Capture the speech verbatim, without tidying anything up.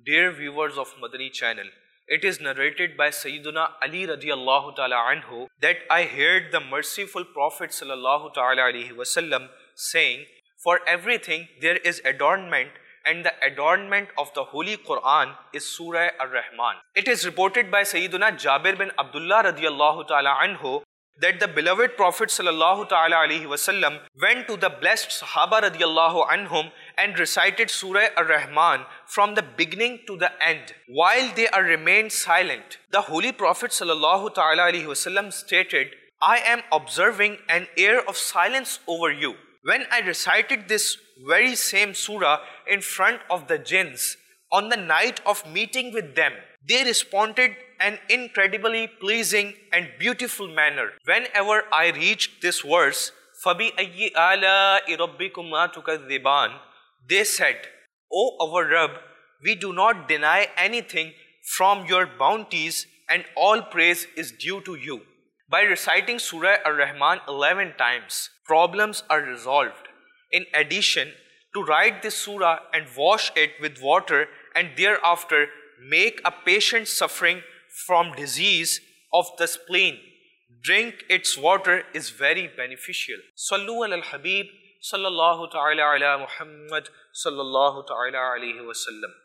Dear viewers of Madani channel, it is narrated by Sayyiduna Ali radiallahu ta'ala anhu that I heard the merciful Prophet sallallahu ta'ala alaihi wasallam saying, "For everything there is adornment, and the adornment of the Holy Quran is Surah Ar-Rahman." It is reported by Sayyiduna Jabir bin Abdullah radiallahu ta'ala anhu that the beloved Prophet sallallahu ta'ala alaihi wasallam went to the blessed Sahaba radiallahu anhum and recited Surah Ar-Rahman from the beginning to the end. While they are remained silent, the Holy Prophet sallallahu ta'ala alaihi wasallam stated, "I am observing an air of silence over you." When I recited this very same surah in front of the jinns on the night of meeting with them, they responded an incredibly pleasing and beautiful manner. Whenever I reached this verse, فَبِأَيِّ آلَاءِ رَبِّكُمَا تُكَذِّبَانِ, they said, "O our Rabb, we do not deny anything from your bounties, and all praise is due to you." By reciting Surah Ar-Rahman eleven times, problems are resolved. In addition, to write this surah and wash it with water and thereafter make a patient suffering from disease of the spleen drink its water is very beneficial. Sallu ala al-Habib sallallahu ta'ala ala Muhammad sallallahu ta'ala alayhi wa sallam.